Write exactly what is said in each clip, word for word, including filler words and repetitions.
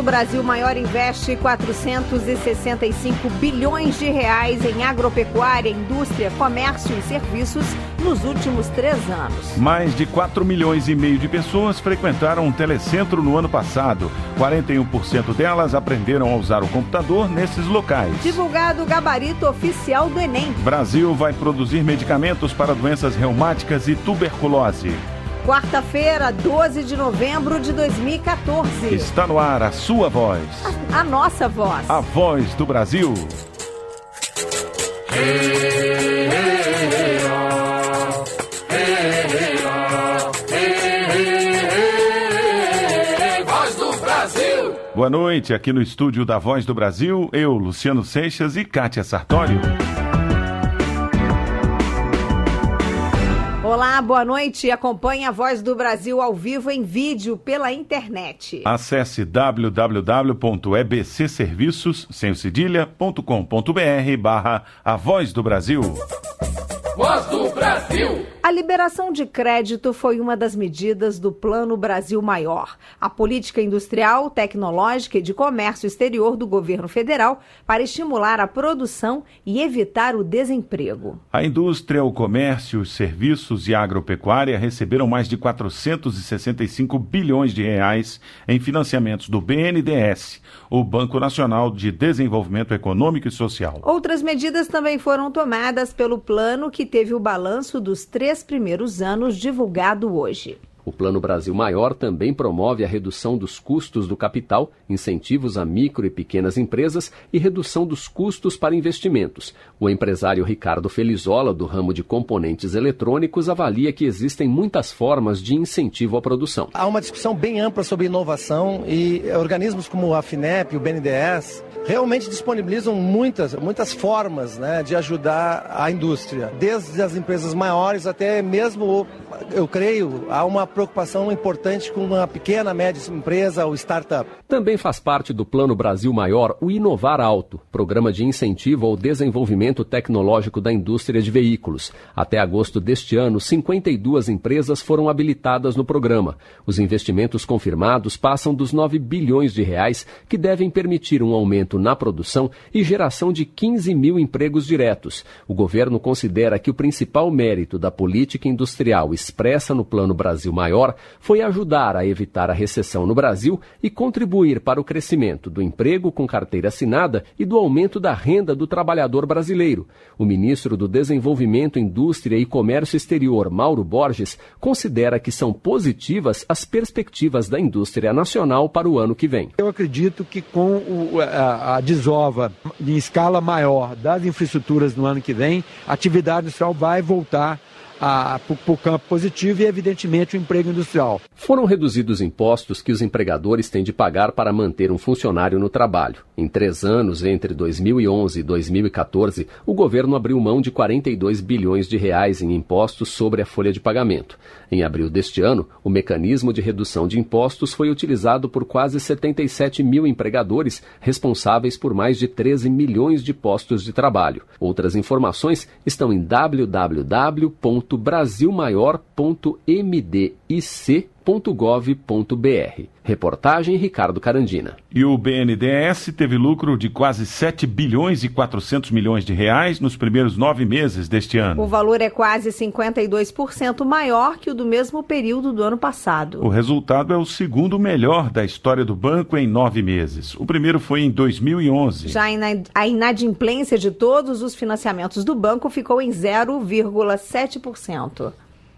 Brasil Maior investe quatrocentos e sessenta e cinco bilhões de reais em agropecuária, indústria, comércio e serviços nos últimos três anos. Mais de quatro milhões e meio de pessoas frequentaram um telecentro no ano passado. quarenta e um por cento delas aprenderam a usar o computador nesses locais. Divulgado o gabarito oficial do Enem. Brasil vai produzir medicamentos para doenças reumáticas e tuberculose. Quarta-feira, doze de novembro de dois mil e quatorze. Está no ar a sua voz. A, a nossa voz. A voz do Brasil. Voz do Brasil. Boa noite, aqui no estúdio da Voz do Brasil, eu, Luciano Seixas e Kátia Sartório. Olá, boa noite. Acompanhe a Voz do Brasil ao vivo em vídeo pela internet. Acesse w w w ponto e b c serviços sem cedilha ponto com ponto b r barra a Voz do Brasil. Voz do Brasil. A liberação de crédito foi uma das medidas do Plano Brasil Maior, a política industrial, tecnológica e de comércio exterior do governo federal para estimular a produção e evitar o desemprego. A indústria, o comércio, os serviços e a agropecuária receberam mais de quatrocentos e sessenta e cinco bilhões de reais em financiamentos do B N D E S, o Banco Nacional de Desenvolvimento Econômico e Social. Outras medidas também foram tomadas pelo plano, que teve o balanço dos três primeiros anos divulgado hoje. O Plano Brasil Maior também promove a redução dos custos do capital, incentivos a micro e pequenas empresas e redução dos custos para investimentos. O empresário Ricardo Felizola, do ramo de componentes eletrônicos, avalia que existem muitas formas de incentivo à produção. Há uma discussão bem ampla sobre inovação e organismos como a FINEP e o B N D E S realmente disponibilizam muitas, muitas formas, né, de ajudar a indústria, desde as empresas maiores até mesmo, eu creio, há uma preocupação importante com uma pequena, média empresa ou startup. Também faz parte do Plano Brasil Maior o Inovar Alto, programa de incentivo ao desenvolvimento tecnológico da indústria de veículos. Até agosto deste ano, cinquenta e duas empresas foram habilitadas no programa. Os investimentos confirmados passam dos nove bilhões de reais, que devem permitir um aumento na produção e geração de quinze mil empregos diretos. O governo considera que o principal mérito da política industrial expressa no Plano Brasil Maior foi ajudar a evitar a recessão no Brasil e contribuir para o crescimento do emprego com carteira assinada e do aumento da renda do trabalhador brasileiro. O ministro do Desenvolvimento, Indústria e Comércio Exterior, Mauro Borges, considera que são positivas as perspectivas da indústria nacional para o ano que vem. Eu acredito que com o, a, a desova em escala maior das infraestruturas no ano que vem, a atividade industrial vai voltar para o campo positivo e, evidentemente, o emprego industrial. Foram reduzidos impostos que os empregadores têm de pagar para manter um funcionário no trabalho. Em três anos, entre dois mil e onze e dois mil e quatorze, o governo abriu mão de quarenta e dois bilhões de reais em impostos sobre a folha de pagamento. Em abril deste ano, o mecanismo de redução de impostos foi utilizado por quase setenta e sete mil empregadores, responsáveis por mais de treze milhões de postos de trabalho. Outras informações estão em w w w ponto brasil maior ponto m d i c ponto gov ponto b r. Reportagem Ricardo Carandina. E o B N D E S teve lucro de quase sete bilhões e quatrocentos milhões de reais nos primeiros nove meses deste ano. O valor é quase cinquenta e dois por cento maior que o do mesmo período do ano passado. O resultado é o segundo melhor da história do banco em nove meses. O primeiro foi em dois mil e onze. Já a inadimplência de todos os financiamentos do banco ficou em zero vírgula sete por cento.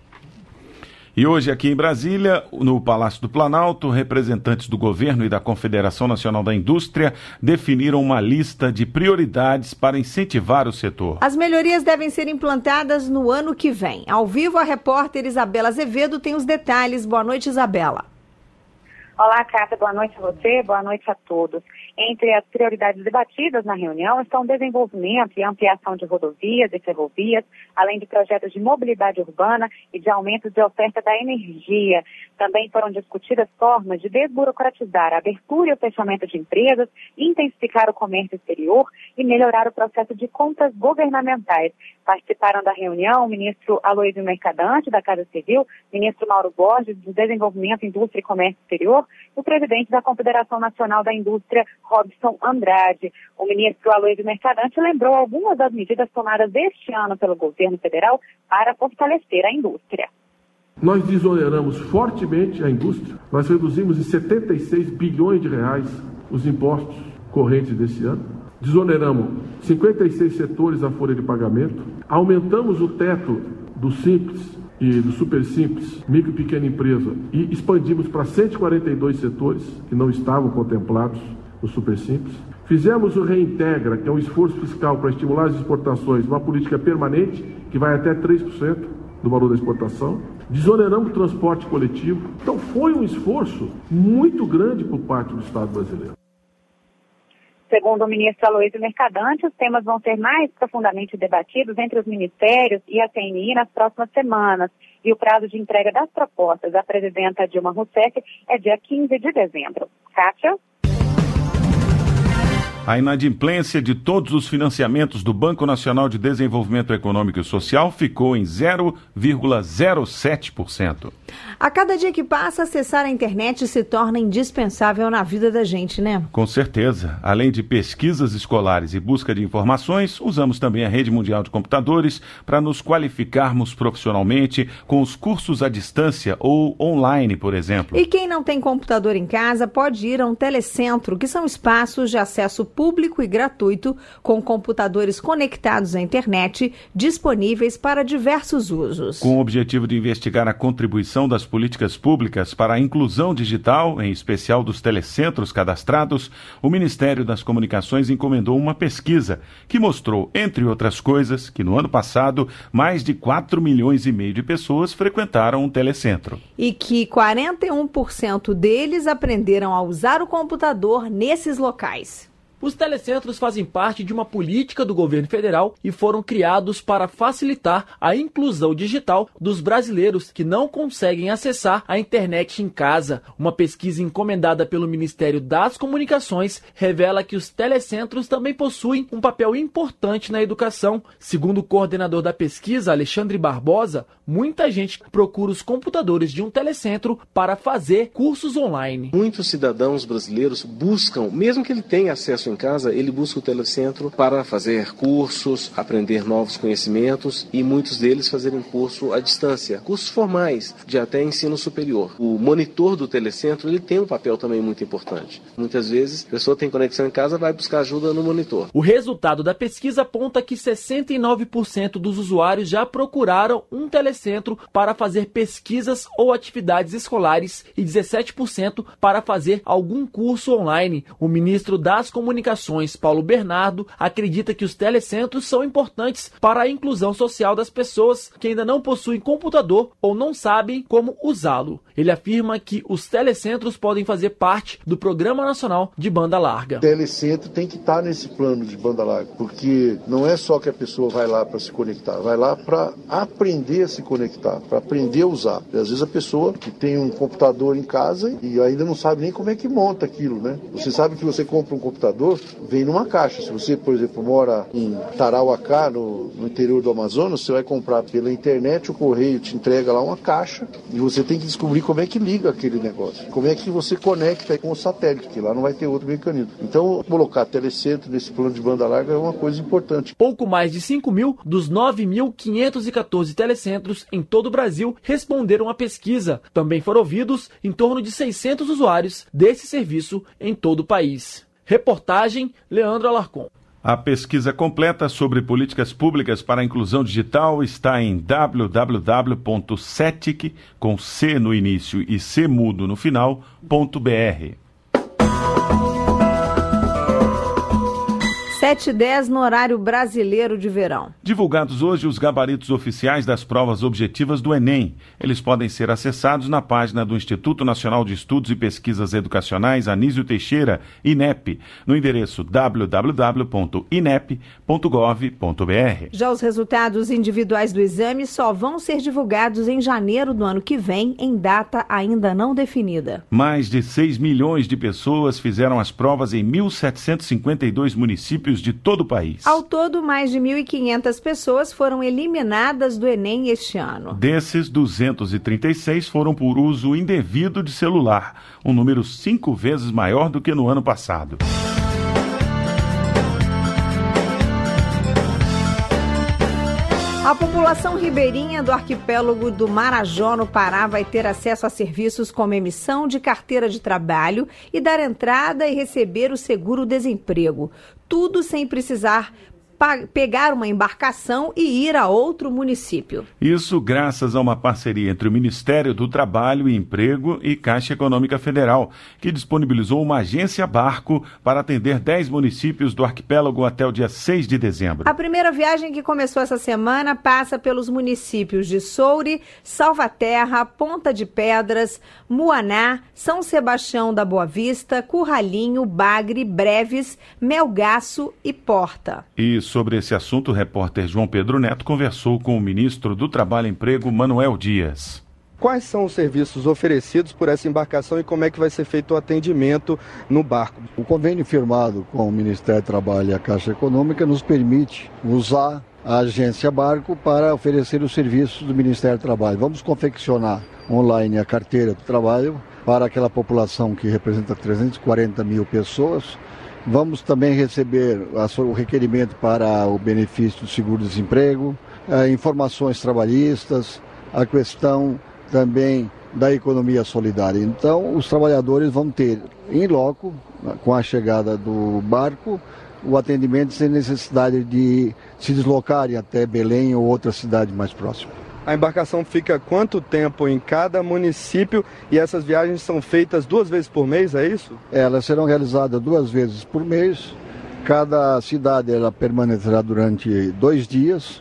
E hoje, aqui em Brasília, no Palácio do Planalto, representantes do governo e da Confederação Nacional da Indústria definiram uma lista de prioridades para incentivar o setor. As melhorias devem ser implantadas no ano que vem. Ao vivo, a repórter Isabela Azevedo tem os detalhes. Boa noite, Isabela. Olá, Cátia. Boa noite a você, boa noite a todos. Entre as prioridades debatidas na reunião estão o desenvolvimento e ampliação de rodovias e ferrovias, além de projetos de mobilidade urbana e de aumento de oferta da energia. Também foram discutidas formas de desburocratizar a abertura e o fechamento de empresas, intensificar o comércio exterior e melhorar o processo de contas governamentais. Participaram da reunião o ministro Aloysio Mercadante, da Casa Civil, ministro Mauro Borges, do Desenvolvimento, Indústria e Comércio Exterior, e o presidente da Confederação Nacional da Indústria, Robson Andrade. O ministro Aloysio Mercadante lembrou algumas das medidas tomadas este ano pelo governo federal para fortalecer a indústria. Nós desoneramos fortemente a indústria. Nós reduzimos em setenta e seis bilhões de reais os impostos correntes desse ano. Desoneramos cinquenta e seis setores à folha de pagamento. Aumentamos o teto do Simples e do Super Simples, micro e pequena empresa, e expandimos para cento e quarenta e dois setores que não estavam contemplados no Super Simples. Fizemos o Reintegra, que é um esforço fiscal para estimular as exportações, uma política permanente que vai até três por cento do valor da exportação. Desoneramos o transporte coletivo. Então foi um esforço muito grande por parte do Estado brasileiro. Segundo o ministro Aloysio Mercadante, os temas vão ser mais profundamente debatidos entre os ministérios e a C N I nas próximas semanas. E o prazo de entrega das propostas à presidenta Dilma Rousseff é dia quinze de dezembro. Kátia? A inadimplência de todos os financiamentos do Banco Nacional de Desenvolvimento Econômico e Social ficou em zero vírgula zero sete por cento. A cada dia que passa, acessar a internet se torna indispensável na vida da gente, né? Com certeza. Além de pesquisas escolares e busca de informações, usamos também a Rede Mundial de Computadores para nos qualificarmos profissionalmente com os cursos à distância ou online, por exemplo. E quem não tem computador em casa pode ir a um telecentro, que são espaços de acesso público e gratuito, com computadores conectados à internet, disponíveis para diversos usos. Com o objetivo de investigar a contribuição das políticas públicas para a inclusão digital, em especial dos telecentros cadastrados, o Ministério das Comunicações encomendou uma pesquisa que mostrou, entre outras coisas, que no ano passado mais de quatro milhões e meio de pessoas frequentaram um telecentro. E que quarenta e um por cento deles aprenderam a usar o computador nesses locais. Os telecentros fazem parte de uma política do governo federal e foram criados para facilitar a inclusão digital dos brasileiros que não conseguem acessar a internet em casa. Uma pesquisa encomendada pelo Ministério das Comunicações revela que os telecentros também possuem um papel importante na educação. Segundo o coordenador da pesquisa, Alexandre Barbosa, muita gente procura os computadores de um telecentro para fazer cursos online. Muitos cidadãos brasileiros buscam, mesmo que ele tenha acesso em casa, ele busca o telecentro para fazer cursos, aprender novos conhecimentos e muitos deles fazerem curso à distância, cursos formais de até ensino superior. O monitor do telecentro, ele tem um papel também muito importante. Muitas vezes a pessoa tem conexão em casa, vai buscar ajuda no monitor. O resultado da pesquisa aponta que sessenta e nove por cento dos usuários já procuraram um telecentro para fazer pesquisas ou atividades escolares e dezessete por cento para fazer algum curso online. O ministro das Comunicações Comunicações, Paulo Bernardo, acredita que os telecentros são importantes para a inclusão social das pessoas que ainda não possuem computador ou não sabem como usá-lo. Ele afirma que os telecentros podem fazer parte do Programa Nacional de Banda Larga. O telecentro tem que estar nesse plano de banda larga, porque não é só que a pessoa vai lá para se conectar, vai lá para aprender a se conectar, para aprender a usar. E às vezes a pessoa que tem um computador em casa e ainda não sabe nem como é que monta aquilo, né? Você sabe que você compra um computador, vem numa caixa. Se você, por exemplo, mora em Tarauacá, no, no interior do Amazonas, você vai comprar pela internet, o correio te entrega lá uma caixa e você tem que descobrir como é que liga aquele negócio, como é que você conecta com o satélite, que lá não vai ter outro mecanismo. Então, colocar telecentro nesse plano de banda larga é uma coisa importante. Pouco mais de cinco mil dos nove mil quinhentos e quatorze telecentros em todo o Brasil responderam à pesquisa. Também foram ouvidos em torno de seiscentos usuários desse serviço em todo o país. Reportagem Leandro Alarcon. A pesquisa completa sobre políticas públicas para a inclusão digital está em w w w ponto cetic, com C no início e C mudo no final, ponto b r. sete e dez no horário brasileiro de verão. Divulgados hoje os gabaritos oficiais das provas objetivas do Enem. Eles podem ser acessados na página do Instituto Nacional de Estudos e Pesquisas Educacionais Anísio Teixeira, INEP, no endereço w w w ponto inep ponto gov ponto b r. Já os resultados individuais do exame só vão ser divulgados em janeiro do ano que vem, em data ainda não definida. Mais de seis milhões de pessoas fizeram as provas em mil setecentos e cinquenta e dois municípios de todo o país. Ao todo, mais de mil e quinhentas pessoas foram eliminadas do Enem este ano. Desses, duzentos e trinta e seis foram por uso indevido de celular, um número cinco vezes maior do que no ano passado. A população ribeirinha do arquipélago do Marajó, no Pará, vai ter acesso a serviços como emissão de carteira de trabalho e dar entrada e receber o seguro-desemprego. Tudo sem precisar pegar uma embarcação e ir a outro município. Isso graças a uma parceria entre o Ministério do Trabalho e Emprego e Caixa Econômica Federal, que disponibilizou uma agência barco para atender dez municípios do arquipélago até o dia seis de dezembro. A primeira viagem, que começou essa semana, passa pelos municípios de Soure, Salvaterra, Ponta de Pedras, Muaná, São Sebastião da Boa Vista, Curralinho, Bagre, Breves, Melgaço e Porta. Isso. Sobre esse assunto, o repórter João Pedro Neto conversou com o ministro do Trabalho e Emprego, Manuel Dias. Quais são os serviços oferecidos por essa embarcação e como é que vai ser feito o atendimento no barco? O convênio firmado com o Ministério do Trabalho e a Caixa Econômica nos permite usar a agência barco para oferecer os serviços do Ministério do Trabalho. Vamos confeccionar online a carteira do trabalho para aquela população que representa trezentas e quarenta mil pessoas. Vamos também receber o requerimento para o benefício do seguro-desemprego, informações trabalhistas, a questão também da economia solidária. Então, os trabalhadores vão ter, em loco, com a chegada do barco, o atendimento sem necessidade de se deslocarem até Belém ou outra cidade mais próxima. A embarcação fica quanto tempo em cada município e essas viagens são feitas duas vezes por mês, é isso? Elas serão realizadas duas vezes por mês. Cada cidade ela permanecerá durante dois dias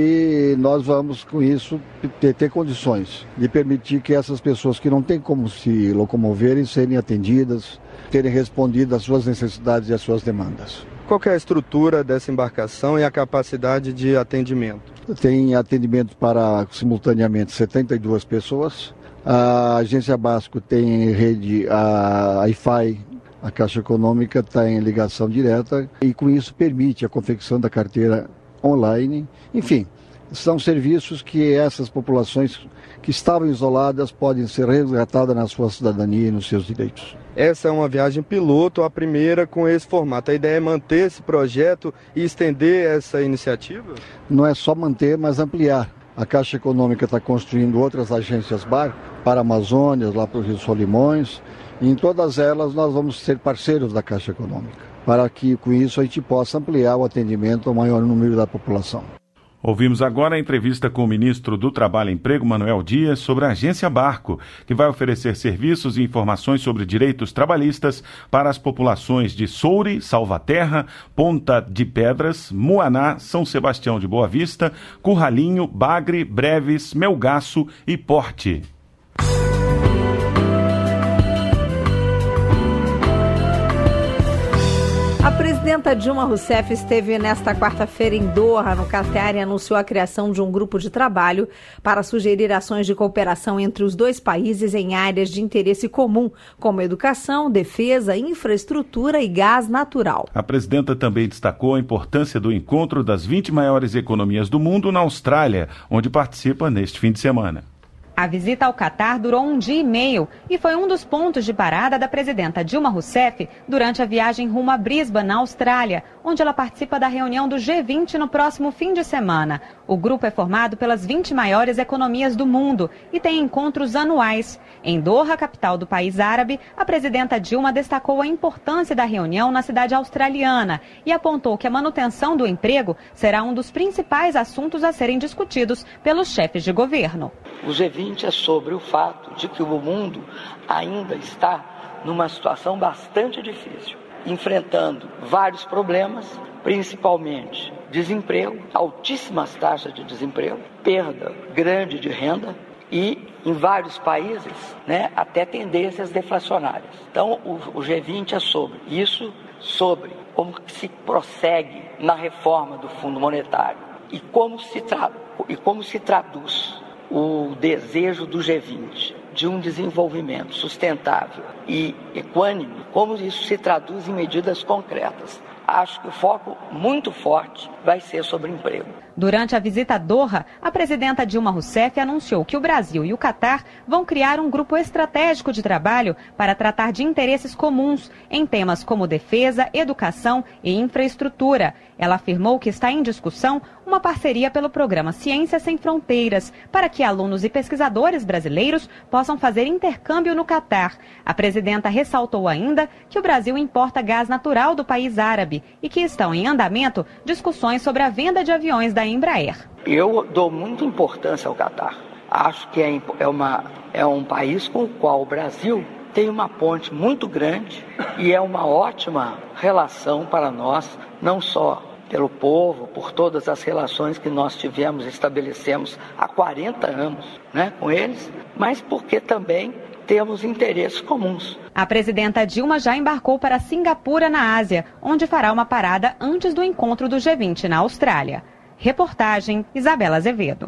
e nós vamos, com isso, ter, ter condições de permitir que essas pessoas que não têm como se locomoverem serem atendidas, terem respondido às suas necessidades e às suas demandas. Qual que é a estrutura dessa embarcação e a capacidade de atendimento? Tem atendimento para, simultaneamente, setenta e duas pessoas. A agência Basco tem rede, a I F A I, a Caixa Econômica, está em ligação direta e, com isso, permite a confecção da carteira online. Enfim, são serviços que essas populações que estavam isoladas podem ser resgatadas na sua cidadania e nos seus direitos. Essa é uma viagem piloto, a primeira com esse formato. A ideia é manter esse projeto e estender essa iniciativa? Não é só manter, mas ampliar. A Caixa Econômica está construindo outras agências barco para a Amazônia, lá para o Rio Solimões. E em todas elas nós vamos ser parceiros da Caixa Econômica, para que com isso a gente possa ampliar o atendimento ao maior número da população. Ouvimos agora a entrevista com o ministro do Trabalho e Emprego, Manuel Dias, sobre a Agência Barco, que vai oferecer serviços e informações sobre direitos trabalhistas para as populações de Soure, Salvaterra, Ponta de Pedras, Muaná, São Sebastião de Boa Vista, Curralinho, Bagre, Breves, Melgaço e Porte. A presidenta Dilma Rousseff esteve nesta quarta-feira em Doha, no Catar, e anunciou a criação de um grupo de trabalho para sugerir ações de cooperação entre os dois países em áreas de interesse comum, como educação, defesa, infraestrutura e gás natural. A presidenta também destacou a importância do encontro das vinte maiores economias do mundo na Austrália, onde participa neste fim de semana. A visita ao Catar durou um dia e meio e foi um dos pontos de parada da presidenta Dilma Rousseff durante a viagem rumo a Brisbane, na Austrália, onde ela participa da reunião do G vinte no próximo fim de semana. O grupo é formado pelas vinte maiores economias do mundo e tem encontros anuais. Em Doha, capital do país árabe, a presidenta Dilma destacou a importância da reunião na cidade australiana e apontou que a manutenção do emprego será um dos principais assuntos a serem discutidos pelos chefes de governo. O G vinte é sobre o fato de que o mundo ainda está numa situação bastante difícil, enfrentando vários problemas, principalmente desemprego, altíssimas taxas de desemprego, perda grande de renda e, em vários países, né, até tendências deflacionárias. Então, o, o G vinte é sobre isso, sobre como se prossegue na reforma do Fundo Monetário e como se, tra- e como se traduz o desejo do G vinte de um desenvolvimento sustentável e equânime, como isso se traduz em medidas concretas. Acho que o foco muito forte vai ser sobre emprego. Durante a visita a Doha, a presidenta Dilma Rousseff anunciou que o Brasil e o Catar vão criar um grupo estratégico de trabalho para tratar de interesses comuns em temas como defesa, educação e infraestrutura. Ela afirmou que está em discussão uma parceria pelo programa Ciência Sem Fronteiras, para que alunos e pesquisadores brasileiros possam fazer intercâmbio no Catar. A presidenta ressaltou ainda que o Brasil importa gás natural do país árabe e que estão em andamento discussões sobre a venda de aviões da Embraer. Eu dou muita importância ao Catar. Acho que é, é, uma, é um país com o qual o Brasil tem uma ponte muito grande e é uma ótima relação para nós, não só pelo povo, por todas as relações que nós tivemos, estabelecemos há quarenta anos, né, com eles, mas porque também temos interesses comuns. A presidenta Dilma já embarcou para Singapura, na Ásia, onde fará uma parada antes do encontro do G vinte na Austrália. Reportagem Isabela Azevedo.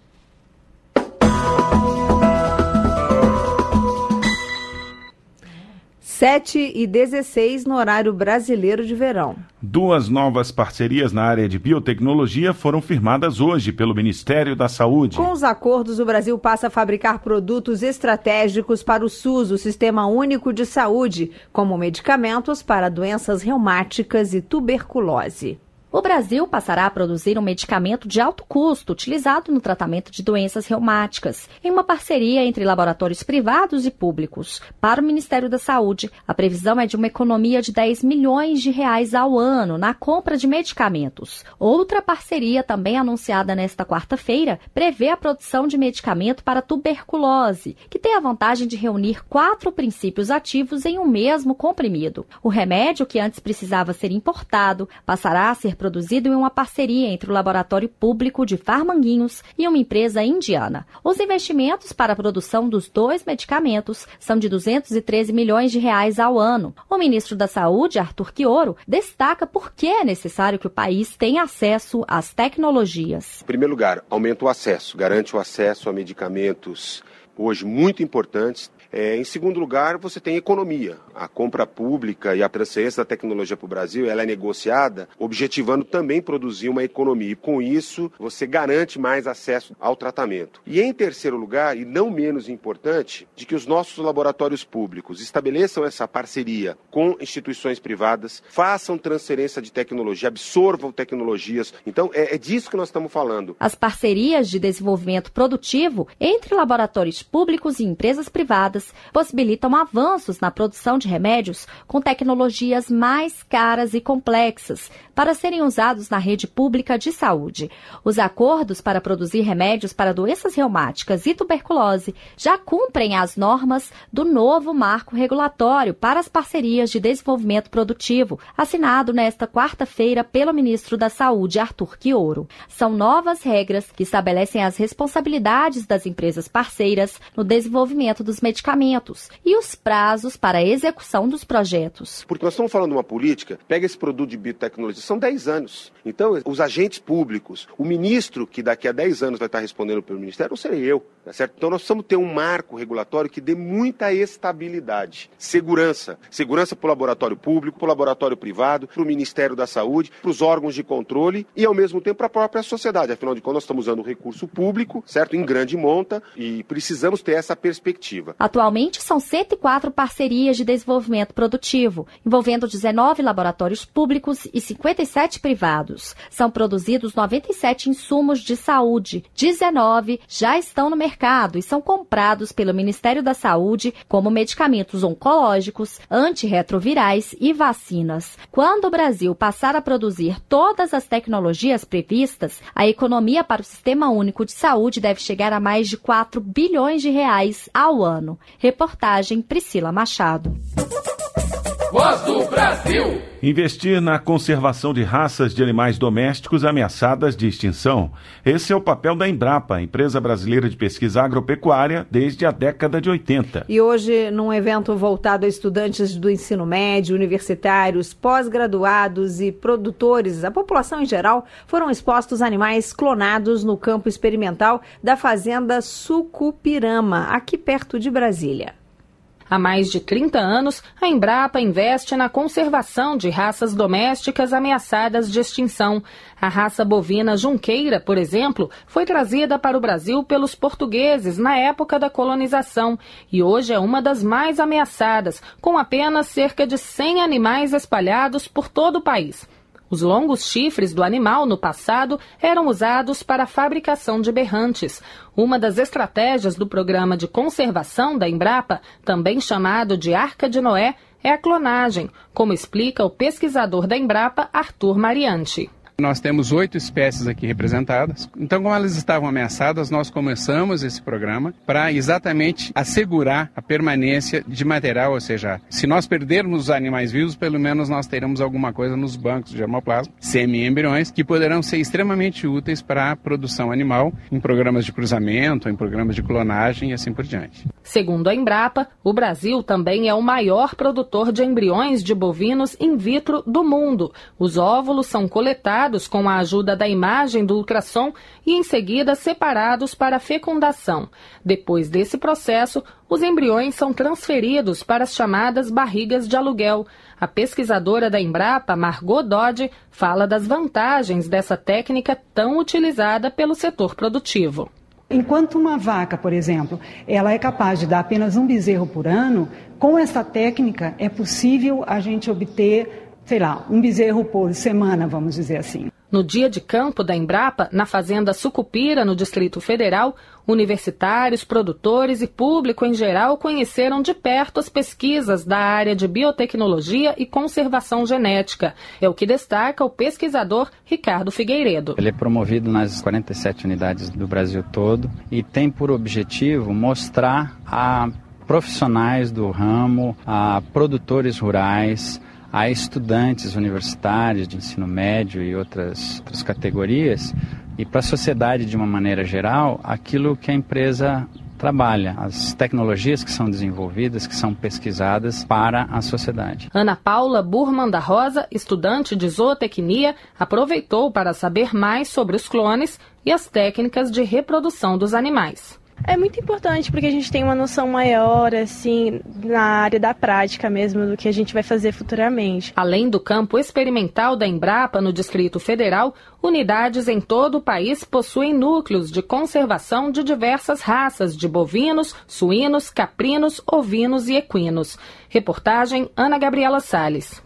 sete e dezesseis no horário brasileiro de verão. Duas novas parcerias na área de biotecnologia foram firmadas hoje pelo Ministério da Saúde. Com os acordos, o Brasil passa a fabricar produtos estratégicos para o SUS, o Sistema Único de Saúde, como medicamentos para doenças reumáticas e tuberculose. O Brasil passará a produzir um medicamento de alto custo utilizado no tratamento de doenças reumáticas, em uma parceria entre laboratórios privados e públicos. Para o Ministério da Saúde, a previsão é de uma economia de dez milhões de reais ao ano na compra de medicamentos. Outra parceria, também anunciada nesta quarta-feira, prevê a produção de medicamento para tuberculose, que tem a vantagem de reunir quatro princípios ativos em um mesmo comprimido. O remédio, que antes precisava ser importado, passará a ser produzido em uma parceria entre o Laboratório Público de Farmanguinhos e uma empresa indiana. Os investimentos para a produção dos dois medicamentos são de duzentos e treze milhões de reais ao ano. O ministro da Saúde, Arthur Quioro, destaca por que é necessário que o país tenha acesso às tecnologias. Em primeiro lugar, aumenta o acesso, garante o acesso a medicamentos hoje muito importantes. É, em segundo lugar, você tem economia. A compra pública e a transferência da tecnologia para o Brasil, ela é negociada, objetivando também produzir uma economia. E com isso, você garante mais acesso ao tratamento. E em terceiro lugar, e não menos importante, de que os nossos laboratórios públicos estabeleçam essa parceria com instituições privadas, façam transferência de tecnologia, absorvam tecnologias. Então, é, é disso que nós estamos falando. As parcerias de desenvolvimento produtivo entre laboratórios públicos e empresas privadas possibilitam avanços na produção de remédios com tecnologias mais caras e complexas para serem usados na rede pública de saúde. Os acordos para produzir remédios para doenças reumáticas e tuberculose já cumprem as normas do novo marco regulatório para as parcerias de desenvolvimento produtivo, assinado nesta quarta-feira pelo ministro da Saúde, Arthur Quioro. São novas regras que estabelecem as responsabilidades das empresas parceiras no desenvolvimento dos medicamentos e os prazos para a execução dos projetos. Porque nós estamos falando de uma política, pega esse produto de biotecnologia, são dez anos. Então, os agentes públicos, o ministro que daqui a dez anos vai estar respondendo pelo Ministério, não serei eu, tá certo? Então, nós precisamos ter um marco regulatório que dê muita estabilidade, segurança. Segurança para o laboratório público, para o laboratório privado, para o Ministério da Saúde, para os órgãos de controle e, ao mesmo tempo, para a própria sociedade. Afinal de contas, nós estamos usando o recurso público, certo? Em grande monta e precisamos ter essa perspectiva. Atualmente, são cento e quatro parcerias de desenvolvimento produtivo, envolvendo dezenove laboratórios públicos e cinquenta e sete privados. São produzidos noventa e sete insumos de saúde, dezenove já estão no mercado e são comprados pelo Ministério da Saúde como medicamentos oncológicos, antirretrovirais e vacinas. Quando o Brasil passar a produzir todas as tecnologias previstas, a economia para o Sistema Único de Saúde deve chegar a mais de quatro bilhões de reais ao ano. Reportagem Priscila Machado. Voz do Brasil. Investir na conservação de raças de animais domésticos ameaçadas de extinção. Esse é o papel da Embrapa, empresa brasileira de pesquisa agropecuária, desde a década de oitenta. E hoje, num evento voltado a estudantes do ensino médio, universitários, pós-graduados e produtores, a população em geral, foram expostos animais clonados no campo experimental da fazenda Sucupirama, aqui perto de Brasília. Há mais de trinta anos, a Embrapa investe na conservação de raças domésticas ameaçadas de extinção. A raça bovina junqueira, por exemplo, foi trazida para o Brasil pelos portugueses na época da colonização e hoje é uma das mais ameaçadas, com apenas cerca de cem animais espalhados por todo o país. Os longos chifres do animal, no passado, eram usados para a fabricação de berrantes. Uma das estratégias do programa de conservação da Embrapa, também chamado de Arca de Noé, é a clonagem, como explica o pesquisador da Embrapa, Arthur Mariante. Nós temos oito espécies aqui representadas. Então, como elas estavam ameaçadas, nós começamos esse programa para exatamente assegurar a permanência de material, ou seja, se nós perdermos os animais vivos, pelo menos nós teremos alguma coisa nos bancos de germoplasma, semi-embriões, que poderão ser extremamente úteis para a produção animal em programas de cruzamento, em programas de clonagem e assim por diante. Segundo a Embrapa, o Brasil também é o maior produtor de embriões de bovinos in vitro do mundo. Os óvulos são coletados com a ajuda da imagem do ultrassom e em seguida separados para fecundação. Depois desse processo, os embriões são transferidos para as chamadas barrigas de aluguel. A pesquisadora da Embrapa, Margot Dodge, fala das vantagens dessa técnica tão utilizada pelo setor produtivo. Enquanto uma vaca, por exemplo, ela é capaz de dar apenas um bezerro por ano, com essa técnica é possível a gente obter, sei lá, um bezerro por semana, vamos dizer assim. No dia de campo da Embrapa, na fazenda Sucupira, no Distrito Federal, universitários, produtores e público em geral conheceram de perto as pesquisas da área de biotecnologia e conservação genética. É o que destaca o pesquisador Ricardo Figueiredo. Ele é promovido nas quarenta e sete unidades do Brasil todo e tem por objetivo mostrar a profissionais do ramo, a produtores rurais, a estudantes universitários de ensino médio e outras, outras categorias, e para a sociedade de uma maneira geral, aquilo que a empresa trabalha, as tecnologias que são desenvolvidas, que são pesquisadas para a sociedade. Ana Paula Burman da Rosa, estudante de zootecnia, aproveitou para saber mais sobre os clones e as técnicas de reprodução dos animais. É muito importante porque a gente tem uma noção maior, assim, na área da prática mesmo, do que a gente vai fazer futuramente. Além do campo experimental da Embrapa no Distrito Federal, unidades em todo o país possuem núcleos de conservação de diversas raças de bovinos, suínos, caprinos, ovinos e equinos. Reportagem Ana Gabriela Salles.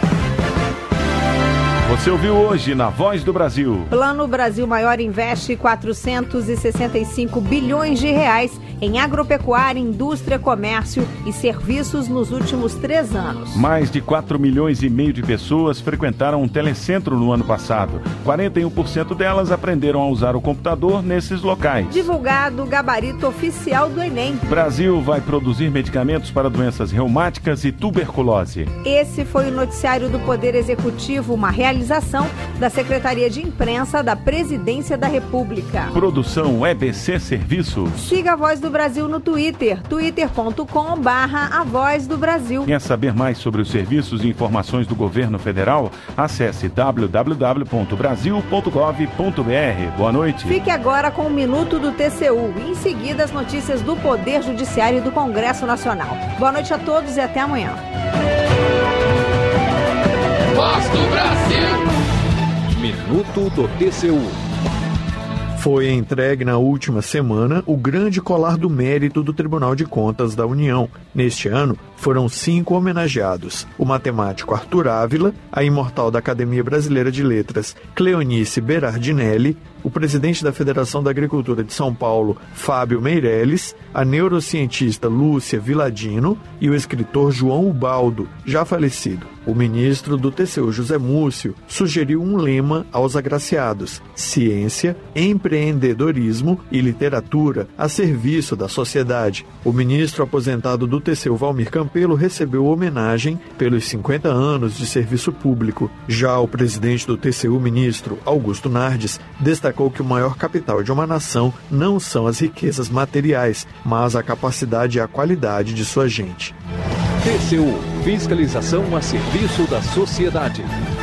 Você ouviu hoje na Voz do Brasil. Plano Brasil Maior investe quatrocentos e sessenta e cinco bilhões de reais em agropecuária, indústria, comércio e serviços nos últimos três anos. Mais de quatro milhões e meio de pessoas frequentaram um telecentro no ano passado. quarenta e um por cento delas aprenderam a usar o computador nesses locais. Divulgado o gabarito oficial do Enem. Brasil vai produzir medicamentos para doenças reumáticas e tuberculose. Esse foi o noticiário do Poder Executivo, uma realização da Secretaria de Imprensa da Presidência da República. Produção E B C Serviços. Siga a Voz do Brasil no Twitter, twitter ponto com barra a Voz do Brasil. Quer saber mais sobre os serviços e informações do governo federal? Acesse w w w ponto brasil ponto gov ponto b r. Boa noite. Fique agora com o Minuto do T C U e em seguida as notícias do Poder Judiciário e do Congresso Nacional. Boa noite a todos e até amanhã. Voz do Brasil. Minuto do T C U. Foi entregue na última semana o grande colar do mérito do Tribunal de Contas da União. Neste ano, foram cinco homenageados: o matemático Arthur Ávila, a imortal da Academia Brasileira de Letras Cleonice Berardinelli, o presidente da Federação da Agricultura de São Paulo, Fábio Meirelles, a neurocientista Lúcia Viladino e o escritor João Ubaldo, já falecido. O ministro do T C U, José Múcio, sugeriu um lema aos agraciados: ciência, empreendedorismo e literatura a serviço da sociedade. O ministro aposentado do T C U, Valmir Campos Campelo recebeu homenagem pelos cinquenta anos de serviço público. Já o presidente do T C U, ministro Augusto Nardes, destacou que o maior capital de uma nação não são as riquezas materiais, mas a capacidade e a qualidade de sua gente. T C U, fiscalização a serviço da sociedade.